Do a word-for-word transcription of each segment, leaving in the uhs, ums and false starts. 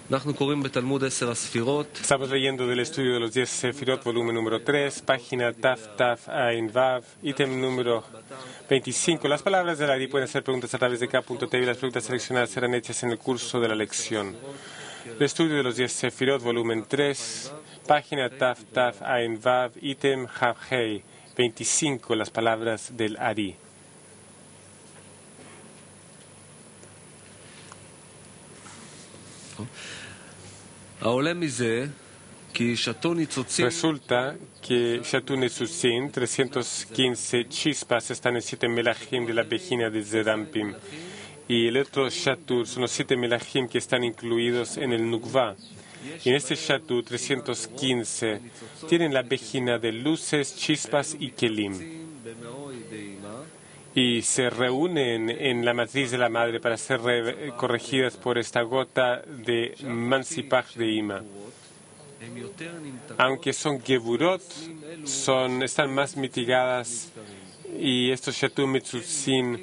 Estamos leyendo del estudio de los diez Sefirot, volumen número tres, página Taf Taf Ain Vav, ítem número veinticinco. Las palabras del Ari pueden hacer preguntas a través de K punto T V y las preguntas seleccionadas serán hechas en el curso de la lección. El estudio de los diez Sefirot, volumen tres, página Taf Taf Ain Vav, ítem Hav Hei, veinticinco. Las palabras del Ari. Resulta que Shatun Netzutzim, trescientos quince chispas, están en siete melachim de la vejina de Zerampim. Y el otro Shatur son los siete melachim que están incluidos en el Nukva. Y en este Shatur, trescientos quince, tienen la vejina de luces, chispas y kelim. Y se reúnen en la matriz de la madre para ser corregidas por esta gota de Mansipach de Ima. Aunque son Geburot, son, están más mitigadas, y estos Shatum Netzutzim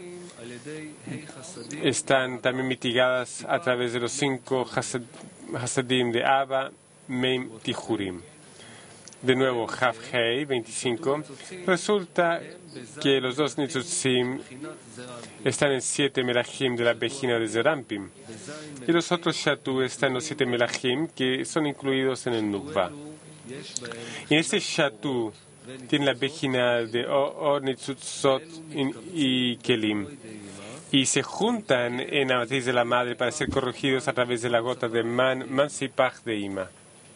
están también mitigadas a través de los cinco Hasadim de Abba, Meim, Tijurim. De nuevo, Hav Hei, veinticinco. Resulta que los dos Netzutzim están en siete melachim de la vejina de Zerampim. Y los otros Shatu están en los siete melachim que son incluidos en el Nukva. Y este Shatu tiene la vejina de Or, Netzutzot y Kelim. Y se juntan en la matriz de la madre para ser corregidos a través de la gota de Man, Mansipach de Ima.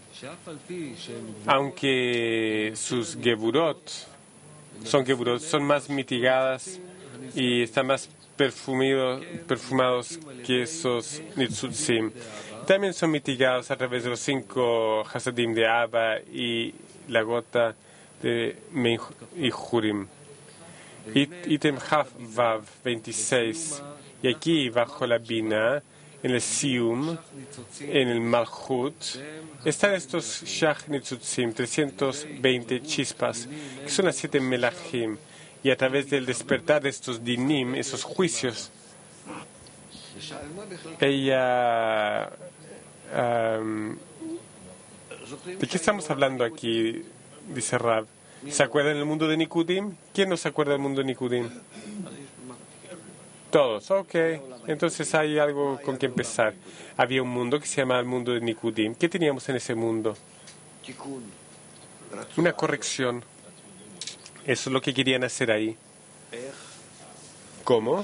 Aunque sus Geburot son Geburot, son más mitigadas y están más perfumados que esos Netzutzim. También son mitigados a través de los cinco Hasadim de Abba y la gota de Meijurim. Item Hav Vav veintiséis. Y aquí, bajo la Bina, en el Sium, en el Malchut, están estos Shach Netzutzim, trescientos veinte chispas, que son las siete melachim. Y a través del despertar de estos dinim, esos juicios, ella... Um, ¿de qué estamos hablando aquí? Dice Rab. ¿Se acuerdan del mundo de Nikudim? ¿Quién no se acuerda del mundo de Nikudim? Todos, ok. Entonces hay algo con que empezar. Había un mundo que se llamaba el mundo de Nikudim. ¿Qué teníamos en ese mundo? Una corrección. Eso es lo que querían hacer ahí. ¿Cómo?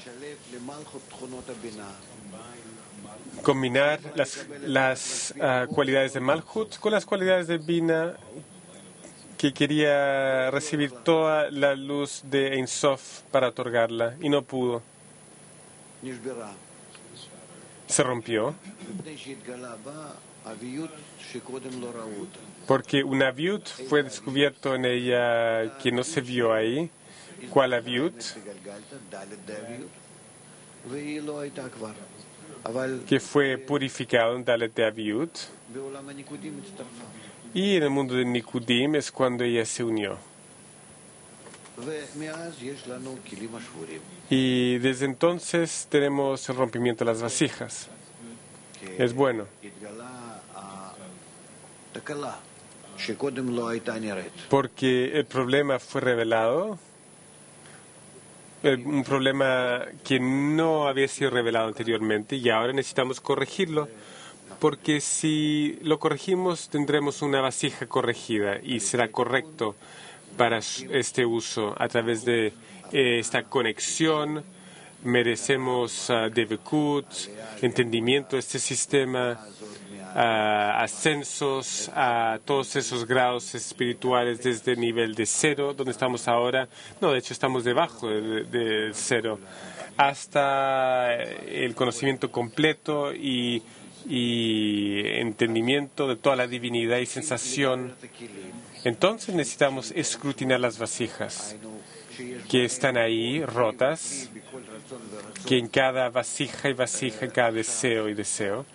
Combinar las, las uh, cualidades de Malchut con las cualidades de Bina, que quería recibir toda la luz de Ein Sof para otorgarla, y no pudo. Se rompió porque un aviut fue descubierto en ella que no se vio ahí. ¿Cuál aviut? Que fue purificado en Dalet de aviut. Y en el mundo de Nikudim es cuando ella se unió. Y desde entonces tenemos el rompimiento de las vasijas. Es bueno. Porque el problema fue revelado, el, un problema que no había sido revelado anteriormente, y ahora necesitamos corregirlo, porque si lo corregimos tendremos una vasija corregida y será correcto para este uso. A través de eh, esta conexión merecemos uh, Devekut, entendimiento de este sistema, uh, ascensos a todos esos grados espirituales desde el nivel de cero, donde estamos ahora. No, de hecho estamos debajo del de, de cero, hasta el conocimiento completo y, y entendimiento de toda la divinidad y sensación. Entonces necesitamos escrutinar las vasijas que están ahí rotas, que en cada vasija y vasija, en cada deseo y deseo,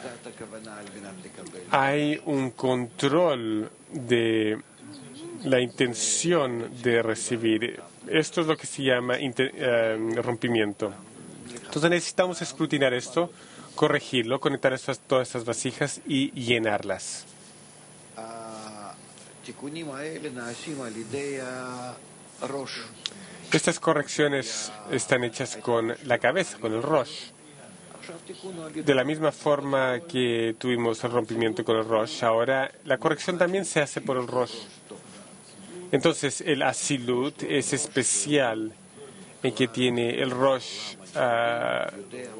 hay un control de la intención de recibir. Esto es lo que se llama inter, uh, rompimiento. Entonces necesitamos escrutinar esto corregirlo, conectar estas, todas estas vasijas y llenarlas. Estas correcciones están hechas con la cabeza, con el Rosh. De la misma forma que tuvimos el rompimiento con el Rosh, ahora la corrección también se hace por el Rosh. Entonces el Asilut es especial en que tiene el Rosh, uh,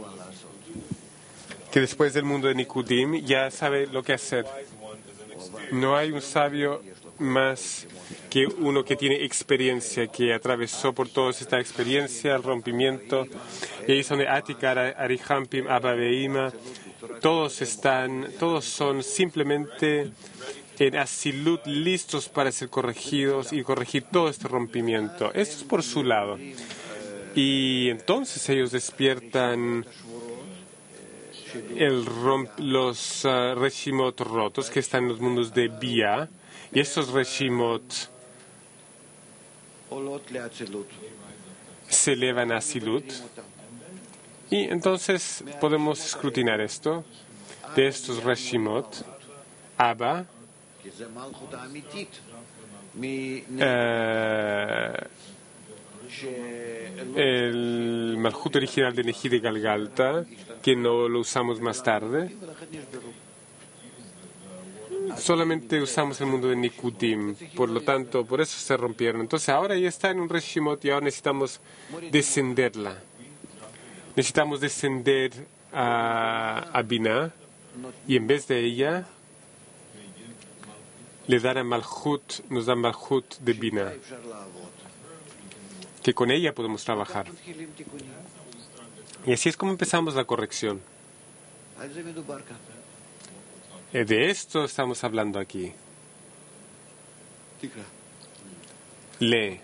que después del mundo de Nikudim ya sabe lo que hacer. No hay un sabio más que uno que tiene experiencia, que atravesó por toda esta experiencia, el rompimiento. Y ahí son de Atikar, Arihampim, Abba Veima. Todos están, todos son simplemente en Asilut listos para ser corregidos y corregir todo este rompimiento. Esto es por su lado. Y entonces ellos despiertan el romp, los uh, Reshimot rotos que están en los mundos de Bia. Y estos Reshimot se elevan a Asilut. Y entonces podemos escrutinar esto. De estos Reshimot, Abba, uh, el Malhut original de Neji de Galgalta, que no lo usamos más tarde. Solamente usamos el mundo de Nikudim, por lo tanto, por eso se rompieron. Entonces ahora ya está en un Reshimot y ahora necesitamos descenderla. Necesitamos descender a, a Binah y en vez de ella le dar a Malhut, nos da Malhut de Binah, que con ella podemos trabajar. Y así es como empezamos la corrección. De esto estamos hablando aquí. Lee.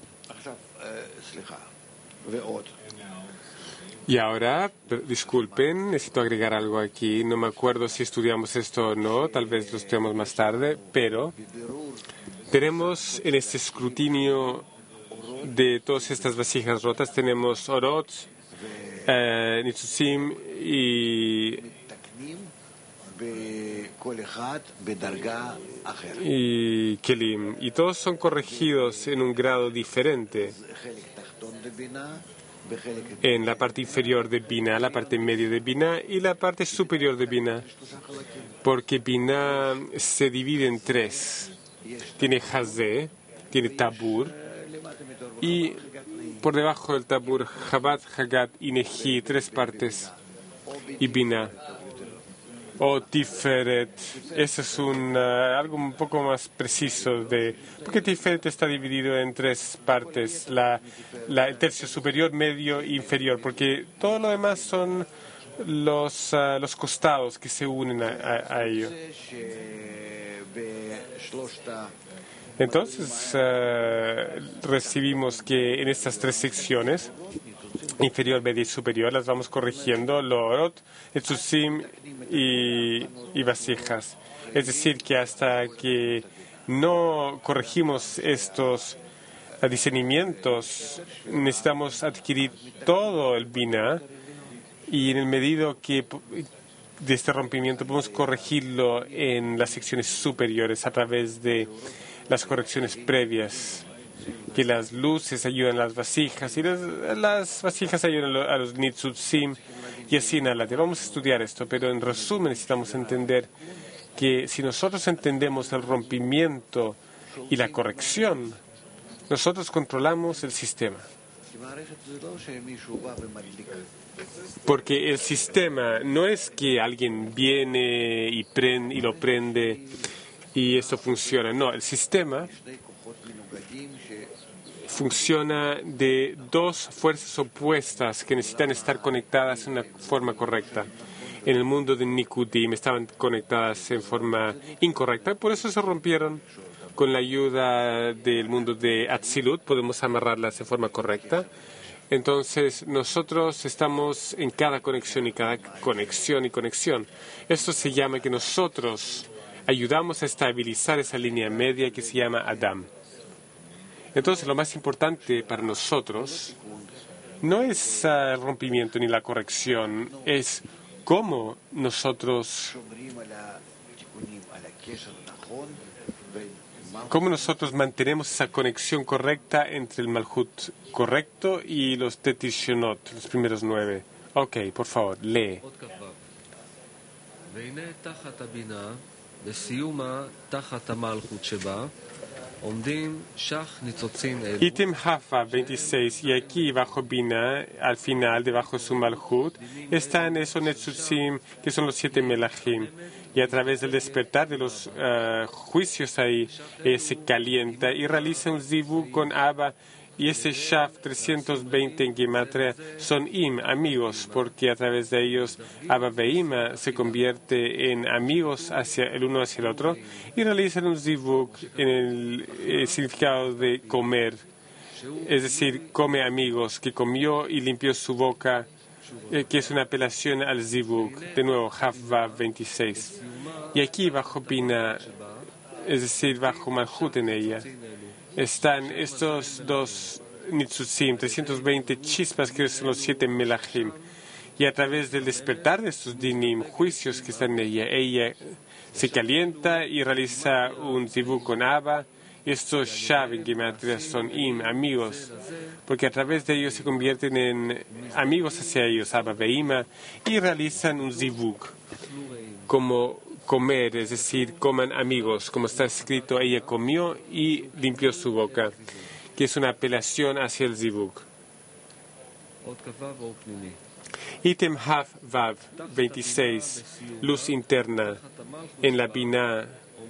Y ahora, disculpen, necesito agregar algo aquí. No me acuerdo si estudiamos esto o no, tal vez lo estudiamos más tarde, pero tenemos en este escrutinio de todas estas vasijas rotas, tenemos Orot, eh, Nitzusim y y Kelim, y todos son corregidos en un grado diferente. En la parte inferior de Binah, la parte media de Binah y la parte superior de Binah, porque Binah se divide en tres. Tiene Hazeh, tiene Tabur, y por debajo del Tabur, Chabad, Hagat y Neji, tres partes, y Binah. O Tiferet, eso es un, uh, algo un poco más preciso de, porque Tiferet está dividido en tres partes, la, la, el tercio superior, medio e inferior, porque todo lo demás son los, uh, los costados que se unen a, a, a ello. Entonces uh, recibimos que en estas tres secciones, inferior, media y superior, las vamos corrigiendo, Lorot, Etzusim y, y vasijas. Es decir, que hasta que no corregimos estos discernimientos, necesitamos adquirir todo el Binah, y en el medido que de este rompimiento podemos corregirlo en las secciones superiores a través de las correcciones previas, que las luces ayudan a las vasijas y las, las vasijas ayudan a los Nitzusim y así en adelante. Vamos a estudiar esto, pero en resumen necesitamos entender que si nosotros entendemos el rompimiento y la corrección, nosotros controlamos el sistema. Porque el sistema no es que alguien viene y, prende, y lo prende y esto funciona. No, el sistema funciona de dos fuerzas opuestas que necesitan estar conectadas de una forma correcta. En el mundo de Nikudim estaban conectadas en forma incorrecta, por eso se rompieron. Con la ayuda del mundo de Atzilut podemos amarrarlas de forma correcta. Entonces nosotros estamos en cada conexión y cada conexión y conexión. Esto se llama que nosotros ayudamos a estabilizar esa línea media que se llama Adam. Entonces, lo más importante para nosotros no es uh, el rompimiento ni la corrección, es cómo nosotros, cómo nosotros mantenemos esa conexión correcta entre el Malhut correcto y los Tetishonot, los primeros nueve. Ok, por favor, lee. Ítem Hafa veintiséis, y aquí bajo Bina, al final, debajo de su Malhut, están esos Netzutzim, que son los siete Melachim. Y a través del despertar de los uh, juicios ahí, eh, se calienta y realiza un zivug con Abba. Y ese Shaf trescientos veinte en Gematria son Im, amigos, porque a través de ellos Abba Veima se convierte en amigos hacia el uno hacia el otro y realizan un zivug en el, el significado de comer, es decir, come amigos, que comió y limpió su boca, eh, que es una apelación al zivug. De nuevo, Hafva veintiséis. Y aquí bajo Bina, es decir, bajo Malhut en ella, están estos dos Nitzutzim, trescientos veinte chispas que son los siete Melachim. Y a través del despertar de estos Dinim, juicios que están en ella, ella se calienta y realiza un zivug con Abba. Estos Shav en Gematria son Im, amigos, porque a través de ellos se convierten en amigos hacia ellos, Abba Veima, y realizan un zivug como comer, es decir, coman amigos, como está escrito, ella comió y limpió su boca, que es una apelación hacia el zivug. Ítem Haf Vav veintiséis, luz interna en la Binah.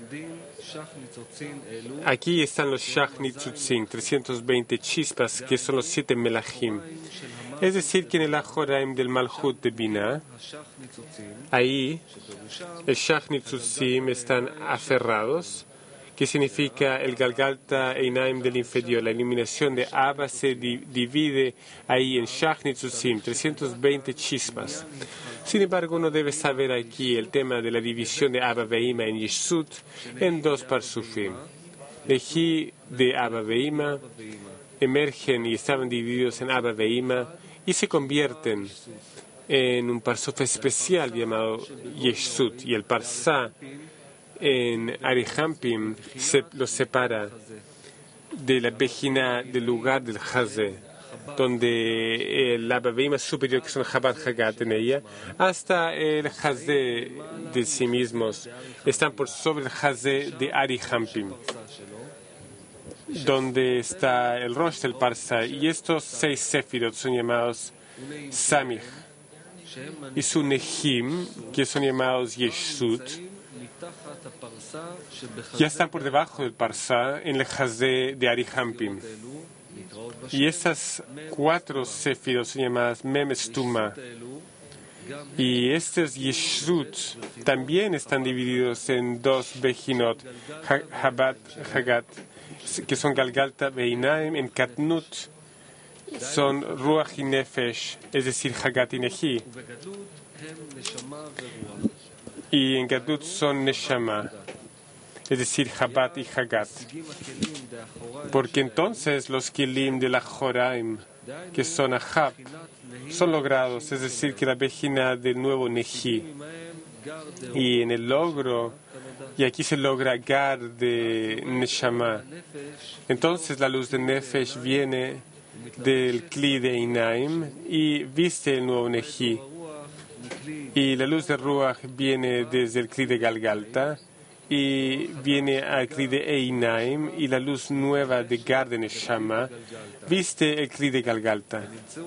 Aquí están los Shach Nitzutzim, trescientos veinte chispas, que son los siete Melachim. Es decir, que en el Ajoraim del Malhut de Binah, ahí el Shach Nitzutzim están aferrados, que significa el Galgalta Einaim del inferior. La iluminación de Abba se di divide ahí en Shach Nitzutzim, trescientos veinte chispas. Sin embargo, uno debe saber aquí el tema de la división de Abba Veima en Yeshut en dos parsufim. Lejí de Abba Veima emergen y estaban divididos en Abba Veima y se convierten en un parsuf especial llamado Yeshut, y el parsá en Arihampim se los separa de la Bejina del lugar del Hazé, donde el Abba Veima superior, que son Chabad Hagat en ella, hasta el Hazé de sí mismos, están por sobre el Hazé de Arihampim, donde está el Rosh del Parsa, y estos seis Sefirot son llamados Samich, y su Nehim, que son llamados Yeshut, ya están por debajo del Parsa en el Hazé de Arihampim. Y esas cuatro Sefirot son llamadas Mem Stuma. Y estos Yeshut también están divididos en dos Bejinot, Habat Hagat, que son Galgalta Beinaim. En Katnut son Ruach y Nefesh, es decir, Hagat y Nehi. Y en Gadlut son Neshama, es decir, Habat y Hagat. Porque entonces los Kilim de la Joraim, que son Ahab, son logrados, es decir, que la Bejina del nuevo Nehi. Y en el logro, y aquí se logra Gar de Neshama. Entonces la luz de Nefesh viene del Kli de Inaim y viste el nuevo Nehi. Y la luz de Ruach viene desde el Kli de Galgalta y viene al Kli de Einaim, y la luz nueva de Gar de Neshama viste el Kli de Galgalta.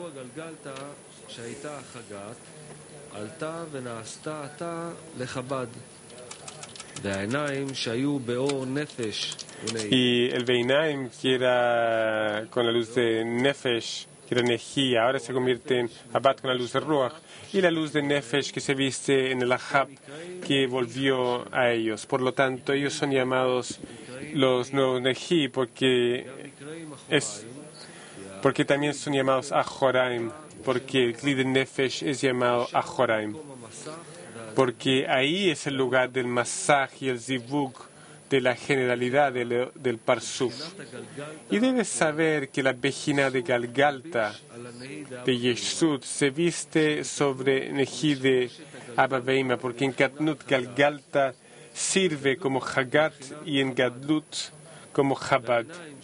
Y el Beinaim, que era con la luz de Nefesh, que era Nehi, ahora se convierte en Habat con la luz de Ruach, y la luz de Nefesh que se viste en el Ahab, que volvió a ellos. Por lo tanto, ellos son llamados los nuevos Nehi, porque, es, porque también son llamados Ajoraim, porque el Kli de Nefesh es llamado Ajoraim, porque ahí es el lugar del Masaj y el Zivug, de la generalidad del, del Parsuf. Y debes saber que la Bejina de Galgalta, de Yeshut, se viste sobre Neji de Abba Veima, porque en Katnut Galgalta sirve como Hagat y en Gadlut como Chabad.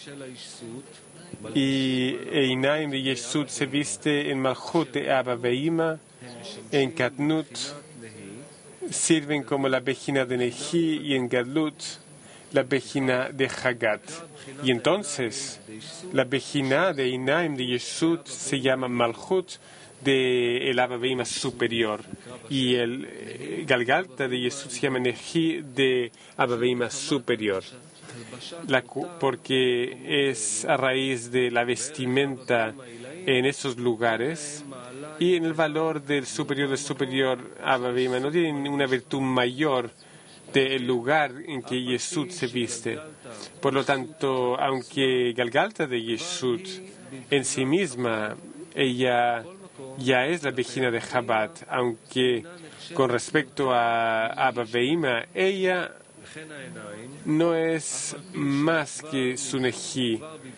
Y Einaim de Yeshut se viste en Malchut de Abba Veima, en Katnut sirven como la Bejina de Neji y en Gadlut la Bejina de Hagat. Y entonces la Bejina de Einaim de Yeshut se llama Malchut de el Abba Veima superior, y el eh, Galgalta de Yeshut se llama Neji de Abba Veima superior. La, porque es a raíz de la vestimenta en esos lugares, y en el valor del superior del superior Abba Veima no tiene una virtud mayor del lugar en que Yeshut se viste. Por lo tanto, aunque Galgalta de Yeshut en sí misma, ella ya es la Bejina de Chabad, aunque con respecto a Abba Veima, ella no es más que su Neji,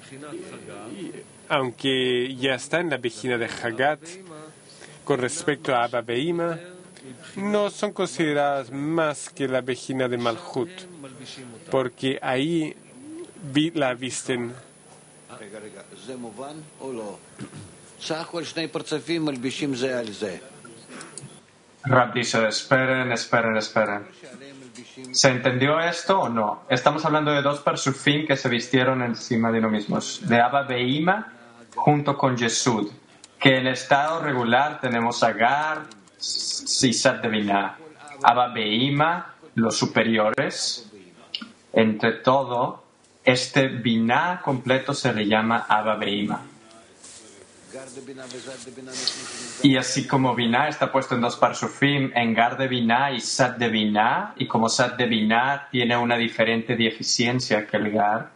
aunque ya está en la Bejina de Hagat. Con respecto a Abba Veima, no son consideradas más que la Bejina de Malchut, porque ahí vi, la visten. Rab dice, esperen, esperen, esperen. ¿Se entendió esto o no? Estamos hablando de dos parsufim que se vistieron encima de uno mismo, de Abba Veima junto con Yeshud, que en estado regular tenemos Agar y Sat de Binah. Abba Veima, los superiores. Entre todo, este Binah completo se le llama Abba Veima. Y así como Binah está puesto en dos parsufim, en Gar de Binah y Sat de Binah, y como Sat de Binah tiene una diferente deficiencia que el Gar,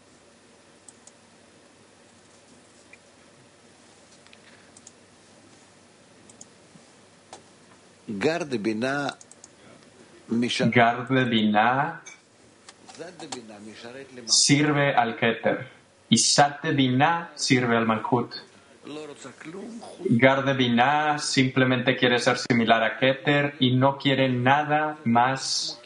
Gar de Binah Gar de Binah sirve al Keter y Sat de Binah sirve al Malchut. Gar de Binah simplemente quiere ser similar a Keter y no quiere nada más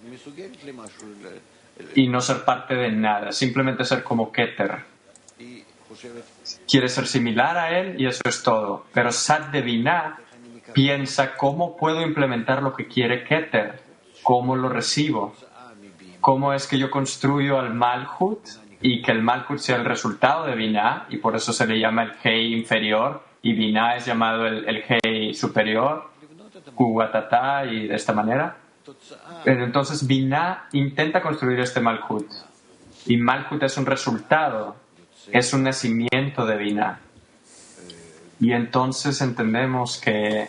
y no ser parte de nada, simplemente ser como Keter. Quiere ser similar a él y eso es todo. Pero Sat de Binah piensa cómo puedo implementar lo que quiere Keter, cómo lo recibo, cómo es que yo construyo al Malchut y que el Malchut sea el resultado de Binah, y por eso se le llama el Hei inferior y Binah es llamado el, el Hei superior, Kuwatatá, y de esta manera. Entonces Binah intenta construir este Malchut y Malchut es un resultado, es un nacimiento de Binah. Y entonces entendemos que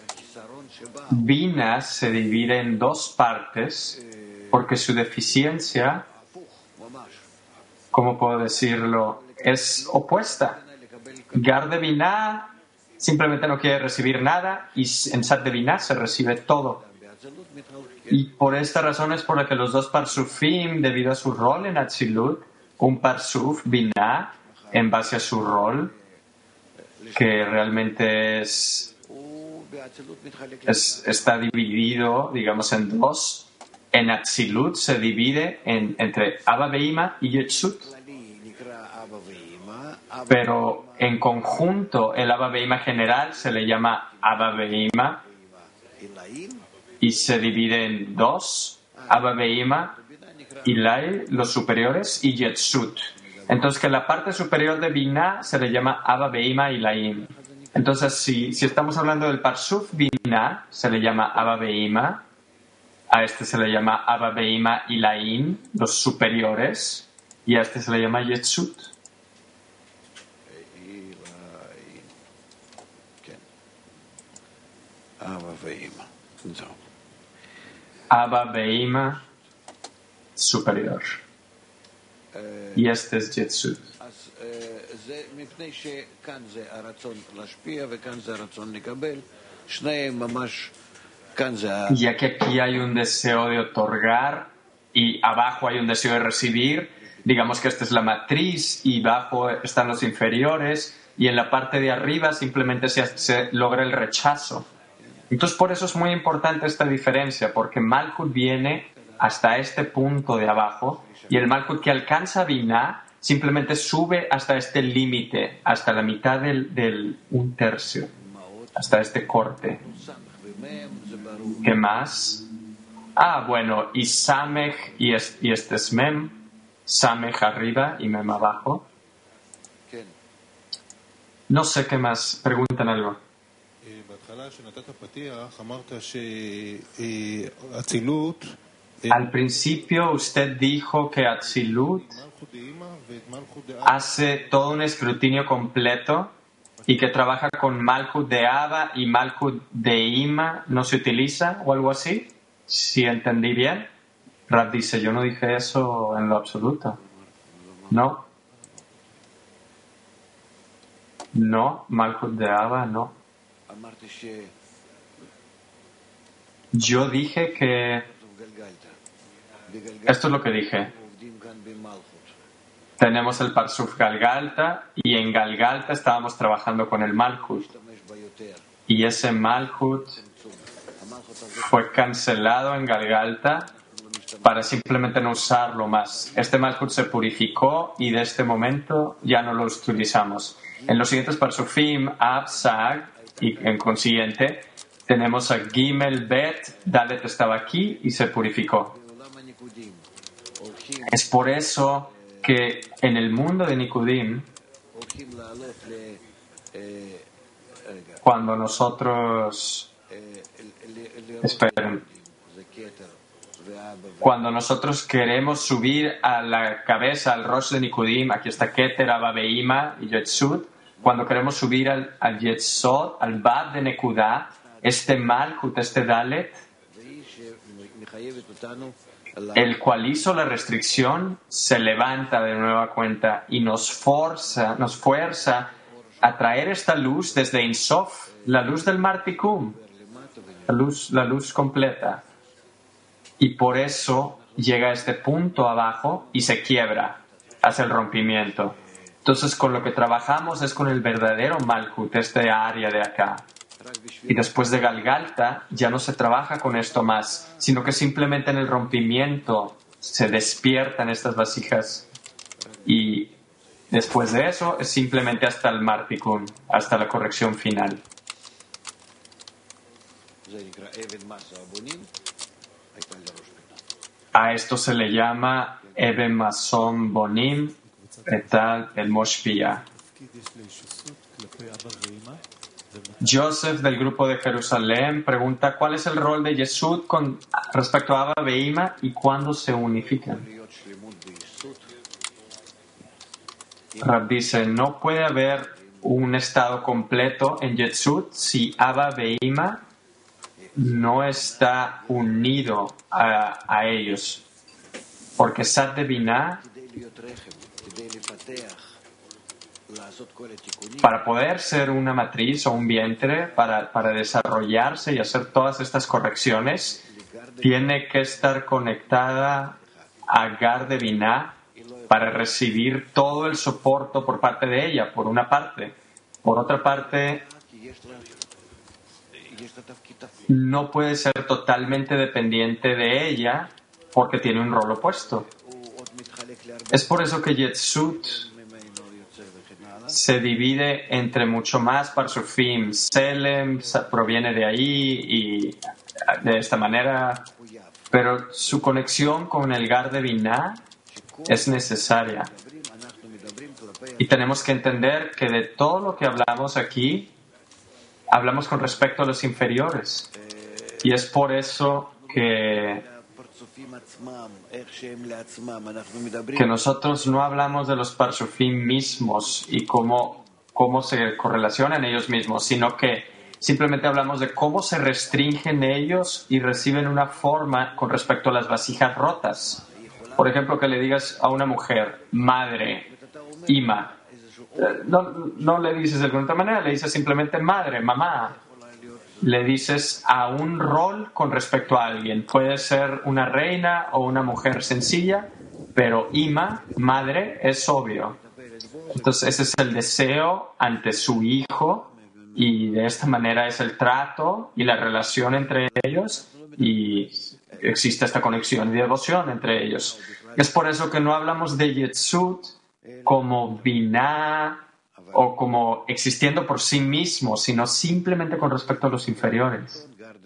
Binah se divide en dos partes porque su deficiencia, ¿cómo puedo decirlo?, es opuesta. Gar de Binah simplemente no quiere recibir nada y en Sat de Binah se recibe todo. Y por esta razón es por la que los dos parsufim, debido a su rol en Atzilut, un parsuf, Binah, en base a su rol, que realmente es, es está dividido, digamos, en dos. En Atzilut se divide en, entre Abba Veima y Yeshut. Pero en conjunto, el Abba Veima general se le llama Abba Veima y se divide en dos: Abba Veima, Ilai, los superiores, y Yeshut. Entonces, que la parte superior de Binah se le llama Abba Veima Ilaim. Entonces, si, si estamos hablando del Parsuf Binah, se le llama Abba Veima. A este se le llama Abba Veima Ilaim, los superiores. Y a este se le llama Yeshut. Abba Veima. Abba Veima superior. Y este es Yeshut. Ya que aquí hay un deseo de otorgar y abajo hay un deseo de recibir, digamos que esta es la matriz y abajo están los inferiores y en la parte de arriba simplemente se, se logra el rechazo. Entonces por eso es muy importante esta diferencia, porque Malkut viene hasta este punto de abajo y el Malkut que alcanza Binah simplemente sube hasta este límite, hasta la mitad del, del un tercio, hasta este corte. ¿Qué más? Ah, bueno, y Samech y, es, y este es Mem, Samech arriba y Mem abajo. No sé qué más, preguntan algo. Al principio usted dijo que Atzilut hace todo un escrutinio completo y que trabaja con Malkut de Abba y Malkut de Ima, ¿no se utiliza o algo así? Si entendí bien. Rab dice, yo no dije eso en lo absoluto. No. No, Malkut de Abba, no. Yo dije que... Esto es lo que dije. Tenemos el Parsuf Galgalta y en Galgalta estábamos trabajando con el Malkut. Y ese Malkut fue cancelado en Galgalta para simplemente no usarlo más. Este Malkut se purificó y de este momento ya no lo utilizamos. En los siguientes Parsufim, Ab, Sag, y en consiguiente, tenemos a Gimel, Bet, Dalet estaba aquí y se purificó. Es por eso que en el mundo de Nikudim, cuando nosotros... Esperen. Cuando nosotros queremos subir a la cabeza, al Rosh de Nikudim, aquí está Keter, Abba, Beima y Yetzud, cuando queremos subir al, al Yetzod, al Bab de Nekudah, este Malkut, este Dalet, el cual hizo la restricción, se levanta de nueva cuenta y nos forza, nos fuerza a traer esta luz desde Ein Sof, la luz del Martikum, la luz, la luz completa. Y por eso llega a este punto abajo y se quiebra, hace el rompimiento. Entonces con lo que trabajamos es con el verdadero Malkut, este área de acá. Y después de Galgalta ya no se trabaja con esto más, sino que simplemente en el rompimiento se despiertan estas vasijas y después de eso es simplemente hasta el Martikun, hasta la corrección final. A esto se le llama Eben Mason Bonim etal el Moshpia. Joseph del grupo de Jerusalén pregunta ¿cuál es el rol de Yesud con respecto a Abba Beima y cuándo se unifican? Rab dice, no puede haber un estado completo en Yesud si Abba Beima no está unido a, a ellos. Porque Sat de Binah, para poder ser una matriz o un vientre, para, para desarrollarse y hacer todas estas correcciones, tiene que estar conectada a Gar de Binah para recibir todo el soporte por parte de ella, por una parte. Por otra parte, no puede ser totalmente dependiente de ella porque tiene un rol opuesto. Es por eso que Yetzut se divide entre mucho más Parsufim. Selem proviene de ahí y de esta manera, pero su conexión con el Gar de Binah es necesaria. Y tenemos que entender que de todo lo que hablamos aquí, hablamos con respecto a los inferiores. Y es por eso que, que nosotros no hablamos de los Parsufim mismos y cómo, cómo se correlacionan ellos mismos, sino que simplemente hablamos de cómo se restringen ellos y reciben una forma con respecto a las vasijas rotas. Por ejemplo, que le digas a una mujer, madre, ima. No, no le dices de alguna manera, le dices simplemente madre, mamá. le dices a un rol con respecto a alguien. Puede ser una reina o una mujer sencilla, pero ima, madre, es obvio. Entonces ese es el deseo ante su hijo y de esta manera es el trato y la relación entre ellos y existe esta conexión y devoción entre ellos. Es por eso que no hablamos de Yetzut como Binah o como existiendo por sí mismo, sino simplemente con respecto a los inferiores.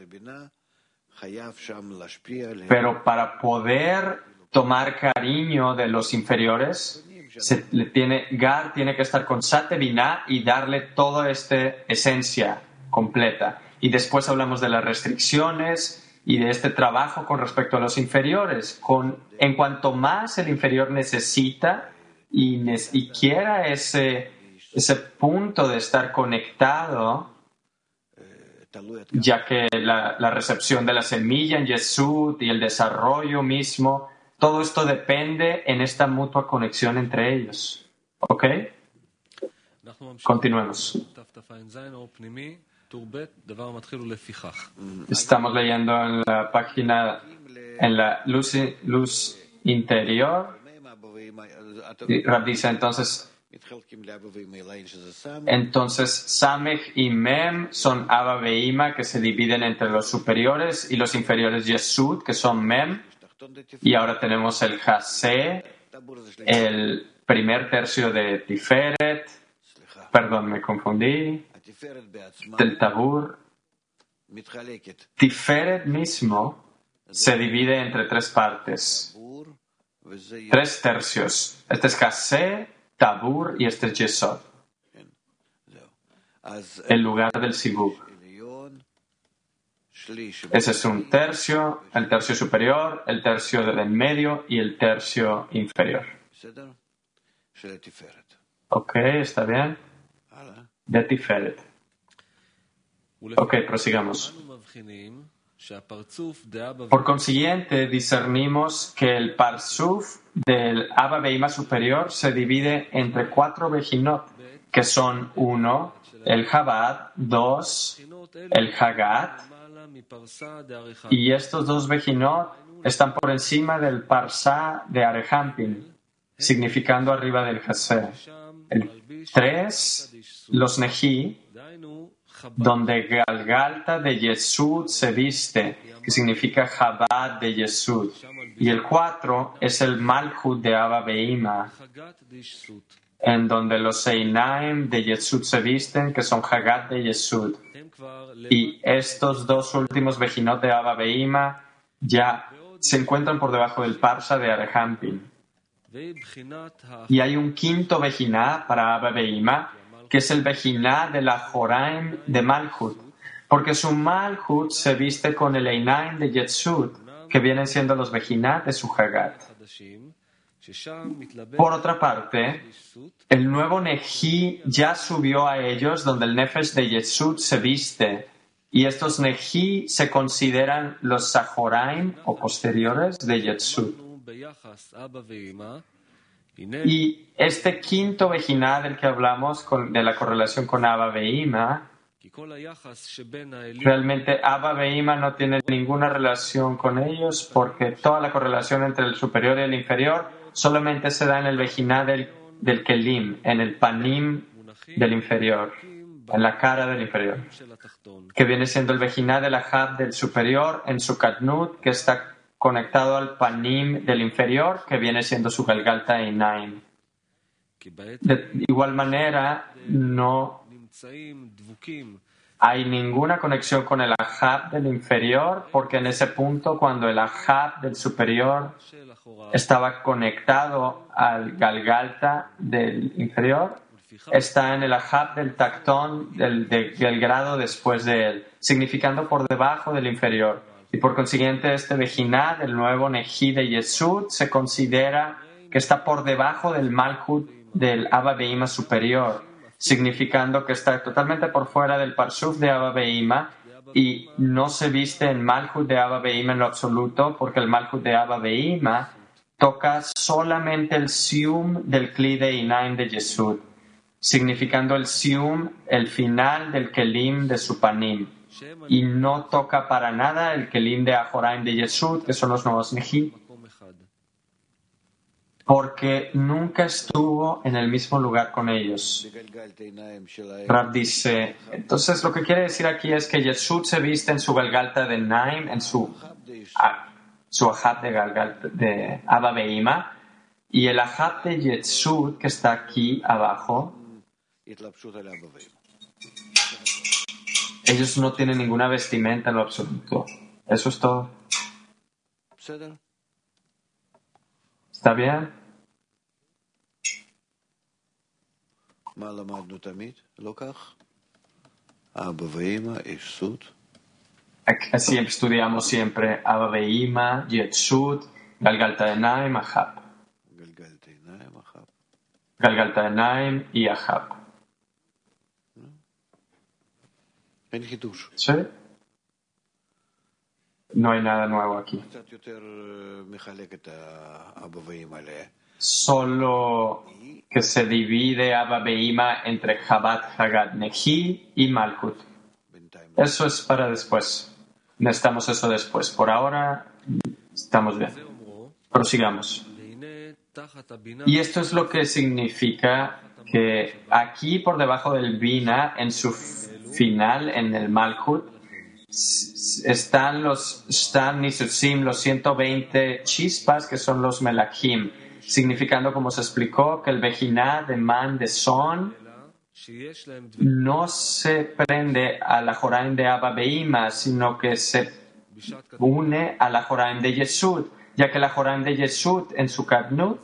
Pero para poder tomar cariño de los inferiores, se le tiene, Gar tiene que estar con Sate Binah y darle toda esta esencia completa. Y después hablamos de las restricciones y de este trabajo con respecto a los inferiores. Con, en cuanto más el inferior necesita y, y quiera ese, ese punto de estar conectado, ya que la, la recepción de la semilla en Yesud y el desarrollo mismo, todo esto depende en esta mutua conexión entre ellos. ¿Ok? Continuemos. Estamos leyendo en la página, en la luz, luz interior. Y Rab dice entonces, entonces Samech y Mem son Abba Veima que se dividen entre los superiores y los inferiores Yesud que son Mem. Y ahora tenemos el Hasé, el primer tercio de Tiferet, perdón, me confundí, del Tabur. Tiferet mismo se divide entre tres partes, tres tercios. Este es Hasé, Tabur y este es Yesod, el lugar del Sibuk. Ese es un tercio, el tercio superior, el tercio del en medio y el tercio inferior. Ok, ¿está bien? De Tiferet. Ok, prosigamos. Por consiguiente, discernimos que el Parsuf del Abba Veima superior se divide entre cuatro Bejinot, que son uno, el Chabad, dos, el Hagat, y estos dos Bejinot están por encima del Parsá de Arehampin, significando arriba del Hasé. El tres, los Neji, donde Galgalta de Yesud se viste, que significa Chabad de Yesud. Y el cuatro es el Malchut de Abba Veima, en donde los Einaim de Yesud se visten, que son Hagat de Yesud. Y estos dos últimos Bejinot de Abba Veima ya se encuentran por debajo del Parsa de Arehampin. Y hay un quinto Bejiná para Abba Veima, que es el Bejiná de la Joraim de Malchut, porque su Malchut se viste con el Einaim de Yesud, que vienen siendo los Bejiná de su Hagat. Por otra parte, el nuevo Neji ya subió a ellos donde el Nefesh de Yesud se viste, y estos Neji se consideran los Sajoraim o posteriores de Yesud. Y este quinto Bejiná del que hablamos con, de la correlación con Abba Veima, realmente Abba Veima no tiene ninguna relación con ellos porque toda la correlación entre el superior y el inferior solamente se da en el Bejiná del, del Kelim, en el Panim del inferior, en la cara del inferior, que viene siendo el Bejiná de la Hab del superior en su Katnut, que está conectado al Panim del inferior, que viene siendo su Galgalta Einaim. De igual manera, no hay ninguna conexión con el Ahab del inferior, porque en ese punto, cuando el Ahab del superior estaba conectado al Galgalta del inferior, está en el Ahab del Tactón del, de, del grado después de él, significando por debajo del inferior. Y por consiguiente, este Bejiná del nuevo Neji de Yesud se considera que está por debajo del Malchut del Abba Veima superior, significando que está totalmente por fuera del Parsuf de Abba Veima y no se viste en Malchut de Abba Veima en lo absoluto, porque el Malchut de Abba Veima toca solamente el Sium del Kli de Inaim de Yesud, significando el Sium, el final del Kelim de su Panim. y no toca para nada el Kelim de Ajoraim de Yesud, que son los nuevos Neji, porque nunca estuvo en el mismo lugar con ellos. Rab dice, entonces lo que quiere decir aquí es que Yesud se viste en su Galgalta de Naim, en su, ah, su Ahab de, Galgalta, de Abba Behima, y el Ahab de Yesud, que está aquí abajo, ellos no tienen ninguna vestimenta en lo absoluto. Eso es todo. ¿Está bien? Así estudiamos siempre Abba Behima, Yesud, Galgalta de Naim, Ahab. Galgalta de Naim y Ahab. ¿Sí? No hay nada nuevo aquí. Solo que se divide Abba Behima entre Chabad, Hagat, Neji y Malkut. Eso es para después. Necesitamos eso después. Por ahora estamos bien. Prosigamos. Y esto es lo que significa que aquí por debajo del Bina, en su final, en el Malkut, están los Stam Nisusim, los ciento veinte chispas que son los Melachim, significando, como se explicó, que el Bejiná de Man de Son no se prende a la Joraim de Abba Behima, sino que se une a la Joraim de Yesud, ya que la Joraim de Yesud en su Kadnut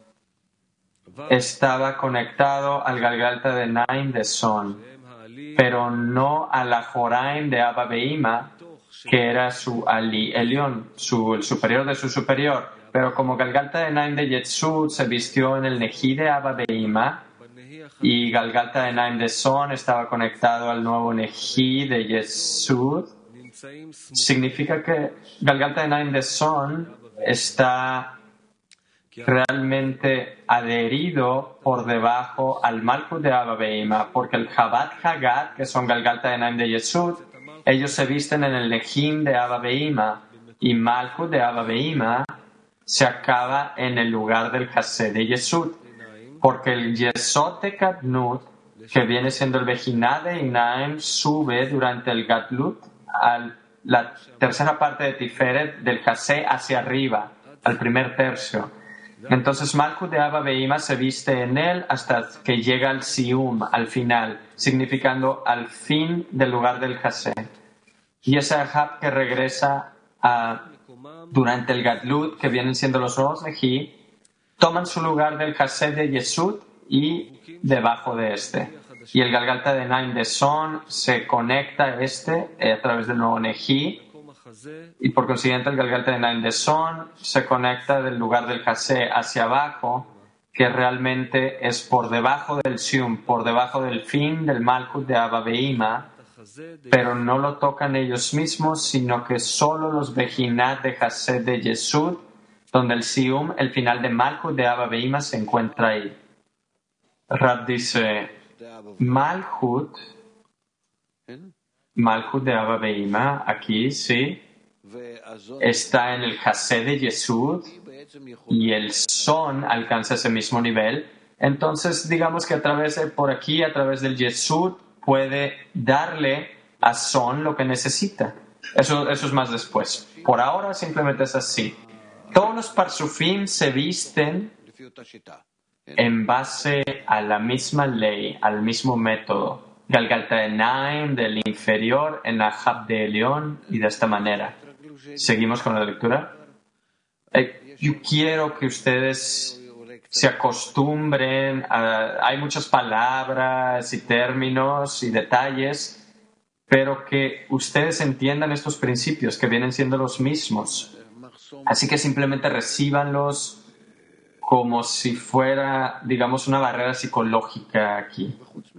estaba conectado al Galgalta de Naim de Son, pero no a la Joraim de Abba Behima, que era su Ali Elión, su, el superior de su superior. Pero como Galgalta de Naim de Yesud se vistió en el Neji de Abba Behima y Galgalta de Naim de Son estaba conectado al nuevo Neji de Yesud, significa que Galgalta de Naim de Son está realmente adherido por debajo al Malkut de Abba Behima, porque el Chabad Hagat, que son Galgalta de Naim de Yesud, ellos se visten en el Nehim de Abba Behima, y Malkut de Abba Behima se acaba en el lugar del Hased de Yesud, porque el Yesod de Kadnut, que viene siendo el Bejiná de Naim, sube durante el Gatlut a la tercera parte de Tiferet del Hased hacia arriba, al primer tercio. Entonces Malkut de Abba Behima se viste en él hasta que llega al Sium, al final, significando al fin del lugar del Hased. Y ese Ahab que regresa a, durante el Gatlut, que vienen siendo los nuevos Neji, toman su lugar del Hased de Yesud y debajo de este. Y el Galgalta de Naim de Son se conecta a este eh, a través del nuevo Neji. Y por consiguiente el Galgalta de Naim de Son se conecta del lugar del Hased hacia abajo, que realmente es por debajo del Sium, por debajo del fin del Malkut de Abba Behima, pero no lo tocan ellos mismos, sino que solo los Bejinat de Hased de Yesud, donde el Sium, el final de Malkut de Abba Behima, se encuentra ahí. Rab dice, Malkut, Malkut de Abba Behima, aquí, sí, está en el Hased de Yesud y el Son alcanza ese mismo nivel. Entonces, digamos que a través de, por aquí, a través del Yesud, puede darle a Son lo que necesita. Eso, eso es más después. Por ahora simplemente es así. Todos los Parsufim se visten en base a la misma ley, al mismo método. Galgalta de Naim del inferior en Ahab de Elión y de esta manera. ¿Seguimos con la lectura? Eh, yo quiero que ustedes se acostumbren a... Hay muchas palabras y términos y detalles, pero que ustedes entiendan estos principios que vienen siendo los mismos. Así que simplemente recíbanlos como si fuera, digamos, una barrera psicológica aquí.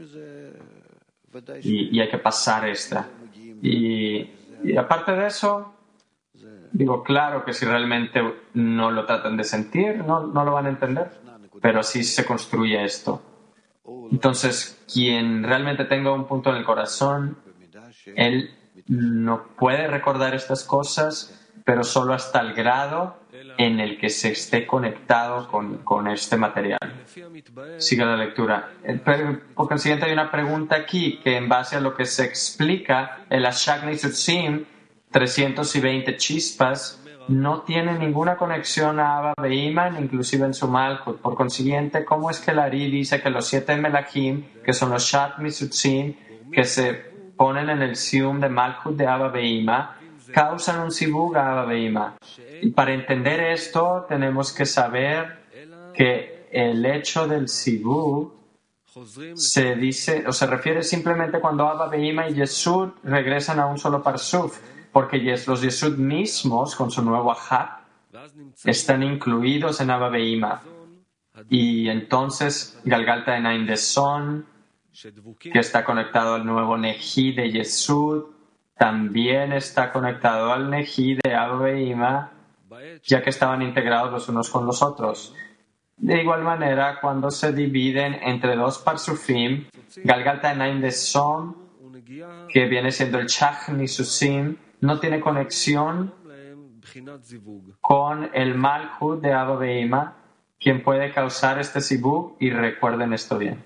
Y, y hay que pasar esta. Y, y aparte de eso, digo, claro que si realmente no lo tratan de sentir, no, no lo van a entender, pero así se construye esto. Entonces, quien realmente tenga un punto en el corazón, él no puede recordar estas cosas, pero solo hasta el grado en el que se esté conectado con, con este material. Sigue la lectura. Pero, por consiguiente, hay una pregunta aquí que, en base a lo que se explica, el Ashak Nitzutzim, trescientos veinte chispas, no tiene ninguna conexión a Abba Be'iman, inclusive en su Malkut. Por consiguiente, ¿cómo es que el Ari dice que los siete Melachim, que son los Shat Nitzutzim, que se ponen en el Sium de Malkut de Abba Be'ima, causan un Sibug a Abba Be'ima? Y para entender esto, tenemos que saber que el hecho del Sibug se dice, o se refiere simplemente cuando Abba Be'ima y Yesud regresan a un solo Parsuf, porque los Yesud mismos, con su nuevo Ahad, están incluidos en Abba Be'ima. Y entonces Galgalta Enaim de Son, que está conectado al nuevo Neji de Yesud, también está conectado al Neji de Abba Be'ima, ya que estaban integrados los unos con los otros. De igual manera, cuando se dividen entre dos Parsufim, Galgalta Enaim de Son, que viene siendo el Chach Nisusim, no tiene conexión con el Malchut de Abba Be'ima, quien puede causar este Sibug, y recuerden esto bien.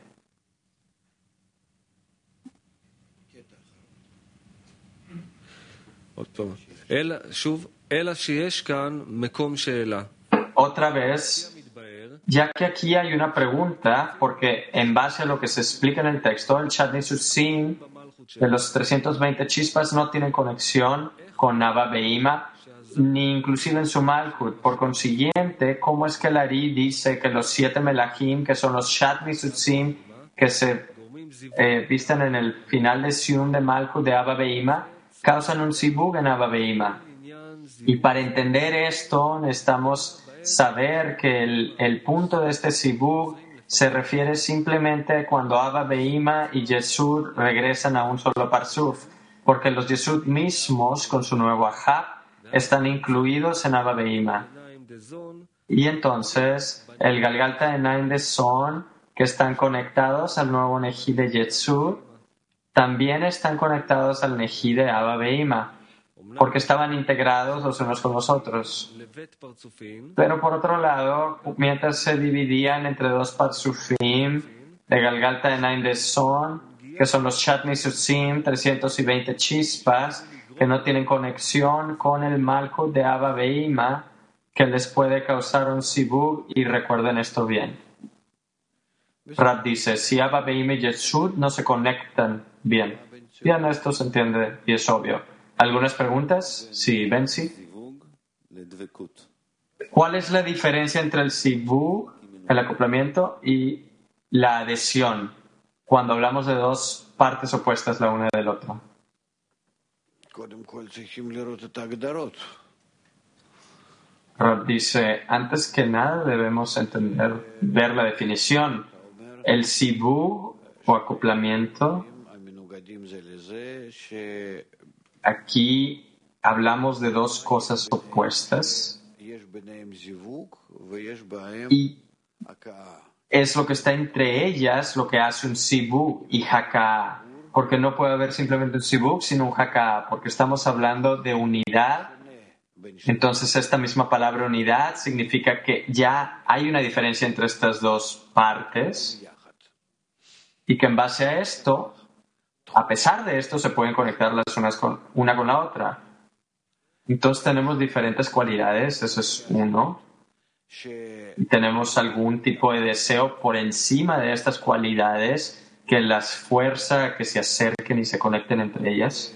Otra vez, ya que aquí hay una pregunta, porque en base a lo que se explica en el texto, el Shat Nisusim de los trescientos veinte chispas no tienen conexión con Abba Be'ima, ni inclusive en su Malchut. Por consiguiente, ¿cómo es que el Ari dice que los siete Melachim, que son los Shat Nisusim, que se eh, visten en el final de Sium de Malchut de Abba Be'ima, causan un Sibug en Abba Be'ima? Y para entender esto, necesitamos saber que el, el punto de este Sibug se refiere simplemente cuando Abba Be'ima y Yesud regresan a un solo Parsuf, porque los Yesud mismos, con su nuevo Ahab, están incluidos en Abba Be'ima. Y entonces, el Galgalta Enaim de Son, que están conectados al nuevo Neji de Yesud, también están conectados al Neji de Abba Be'ima, porque estaban integrados los unos con los otros. Pero por otro lado, mientras se dividían entre dos Parsufim de Galgalta Enaim de Son, que son los Shat Nisusim, trescientos veinte chispas, que no tienen conexión con el Malchut de Abba Be'ima, que les puede causar un Sibug, y recuerden esto bien. Rab dice, si Abba Be'ima y Yesud no se conectan bien. Bien, esto se entiende y es obvio. ¿Algunas preguntas? Sí, Benzi. ¿Cuál es la diferencia entre el Sibug, el acoplamiento, y la adhesión, cuando hablamos de dos partes opuestas la una del otro? Rab dice, antes que nada debemos entender, ver la definición. El Sibug o acoplamiento, aquí hablamos de dos cosas opuestas y es lo que está entre ellas lo que hace un Sibug y Haka, porque no puede haber simplemente un Sibug sino un Haka, porque estamos hablando de unidad. Entonces esta misma palabra unidad significa que ya hay una diferencia entre estas dos partes y que en base a esto, a pesar de esto, se pueden conectar las unas con una con la otra. Entonces tenemos diferentes cualidades, eso es uno. Y tenemos algún tipo de deseo por encima de estas cualidades que las fuerza a que se acerquen y se conecten entre ellas.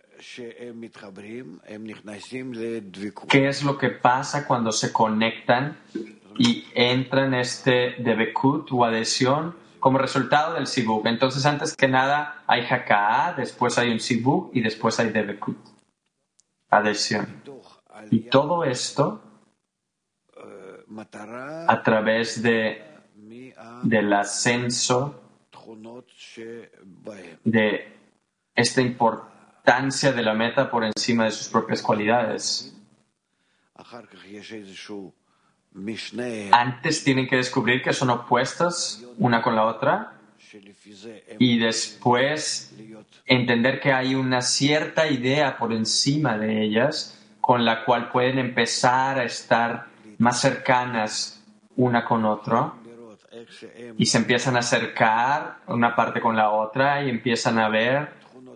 ¿Qué es lo que pasa cuando se conectan y entran en este debekut o adhesión como resultado del Sibug? Entonces, antes que nada, hay Haka'a, después hay un Sibug y después hay debekut, adhesión. Y todo esto a través de, del ascenso de esta importancia de la meta por encima de sus propias cualidades. Antes tienen que descubrir que son opuestas una con la otra y después entender que hay una cierta idea por encima de ellas con la cual pueden empezar a estar más cercanas una con otra y se empiezan a acercar una parte con la otra y empiezan a ver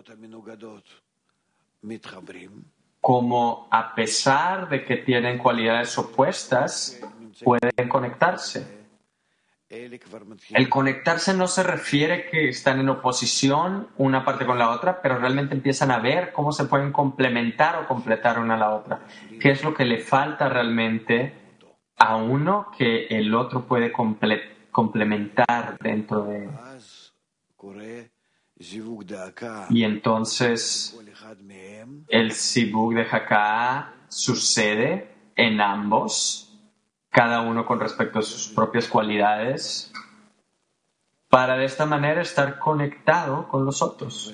cómo, a pesar de que tienen cualidades opuestas, pueden conectarse. El conectarse no se refiere que están en oposición una parte con la otra, pero realmente empiezan a ver cómo se pueden complementar o completar una a la otra. ¿Qué es lo que le falta realmente a uno que el otro puede comple- complementar dentro de él? Y entonces el Zivug de Hakaá sucede en ambos, cada uno con respecto a sus propias cualidades, para de esta manera estar conectado con los otros.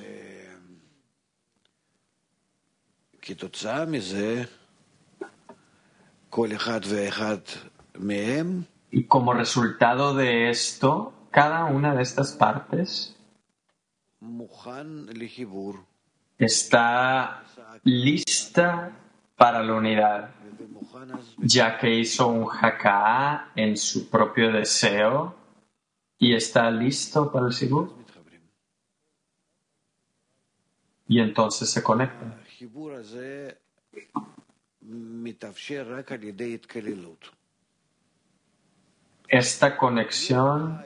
Y como resultado de esto, cada una de estas partes está lista para la unidad, ya que hizo un Hakaá en su propio deseo y está listo para el Zivug. Y entonces se conecta. Esta conexión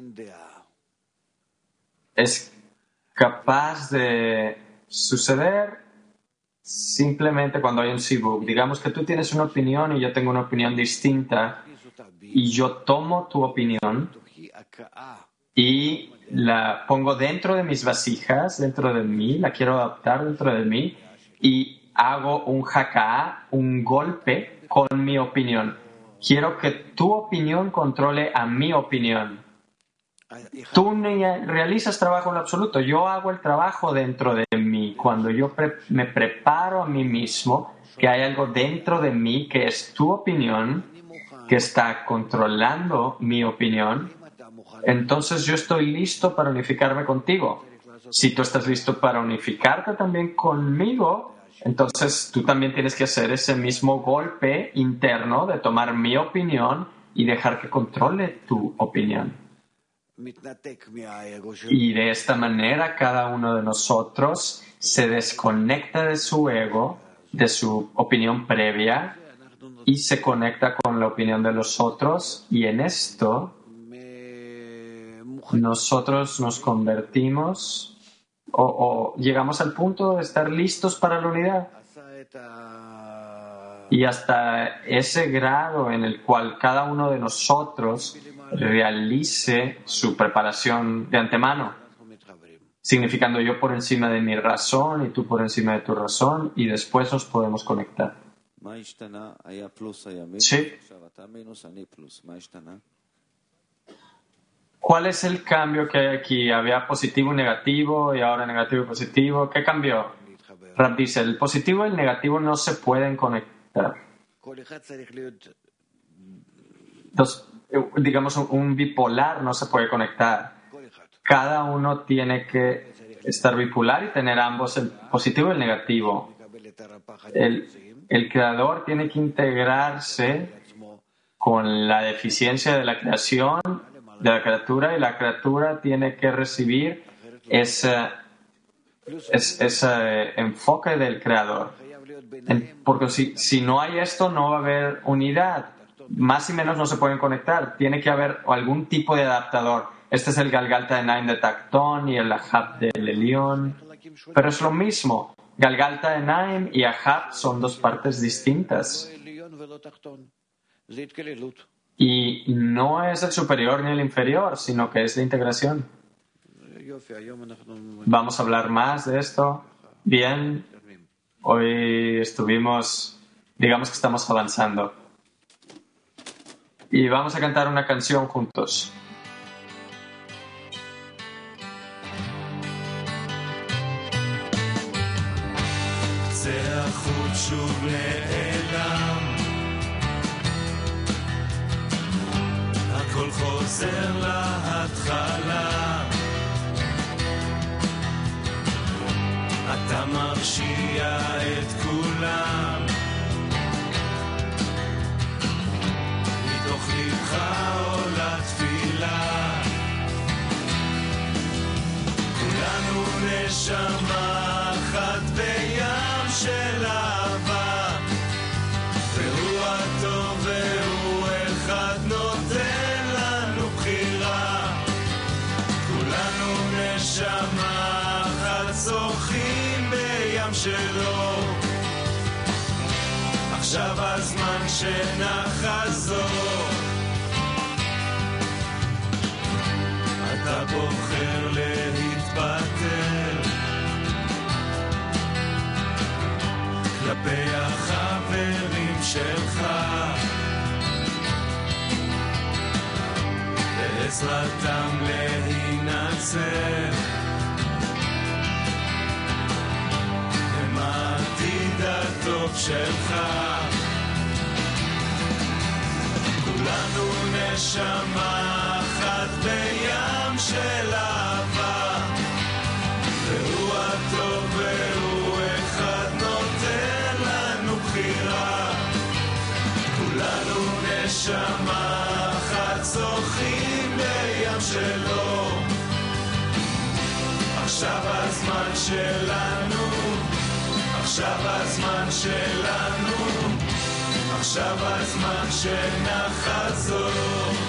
es capaz de suceder simplemente cuando hay un Zivug. Digamos que tú tienes una opinión y yo tengo una opinión distinta y yo tomo tu opinión y la pongo dentro de mis vasijas, dentro de mí, la quiero adaptar dentro de mí y hago un Hakaá, un golpe con mi opinión. Quiero que tu opinión controle a mi opinión. Tú ni realizas trabajo en lo absoluto, yo hago el trabajo dentro de mí. Cuando yo pre- me preparo a mí mismo, que hay algo dentro de mí que es tu opinión, que está controlando mi opinión, entonces yo estoy listo para unificarme contigo. Si tú estás listo para unificarte también conmigo, entonces tú también tienes que hacer ese mismo golpe interno de tomar mi opinión y dejar que controle tu opinión. Y de esta manera cada uno de nosotros se desconecta de su ego, de su opinión previa, y se conecta con la opinión de los otros, y en esto nosotros nos convertimos o, o llegamos al punto de estar listos para la unidad. Y hasta ese grado en el cual cada uno de nosotros realice su preparación de antemano, significando yo por encima de mi razón y tú por encima de tu razón, y después nos podemos conectar. Sí. ¿Cuál es el cambio que hay aquí? Había positivo y negativo y ahora negativo y positivo. ¿Qué cambió? Rab dice, el positivo y el negativo no se pueden conectar. Entonces, digamos, un bipolar no se puede conectar. Cada uno tiene que estar bipolar y tener ambos, el positivo y el negativo. El, el creador tiene que integrarse con la deficiencia de la creación, de la criatura, y la criatura tiene que recibir ese, ese, ese enfoque del creador. En, porque si, si no hay esto, no va a haber unidad. Más y menos no se pueden conectar. Tiene que haber algún tipo de adaptador. Este es el Galgalta de Naim de Tactón y el Ahab de Lelión. Pero es lo mismo. Galgalta de Naim y Ahab son dos partes distintas. Y no es el superior ni el inferior, sino que es la integración. Vamos a hablar más de esto. Bien. Hoy estuvimos, digamos que estamos avanzando. Y vamos a cantar una canción juntos. הכל חוזר להתחלה מרשיע את כולם מתוך לבך עולה תפילה כולנו נשמה אחת בים של אהבה והוא הטוב והוא אחד נותן לנו בחירה כולנו נשמה אחת שוחים בים שלו עכשיו הזמן שנחזור אתה בוחר להתפטר כלפי החברים שלך בעזרתם להינצל הם העתיד הטוב שלך כולנו נשמה אחת בים של אהבה והוא הטוב והוא אחד נותן לנו בחירה כולנו נשמה אחת שוחים בים שלו עכשיו הזמן שלנו עכשיו הזמן שלנו עכשיו הזמן שנחזור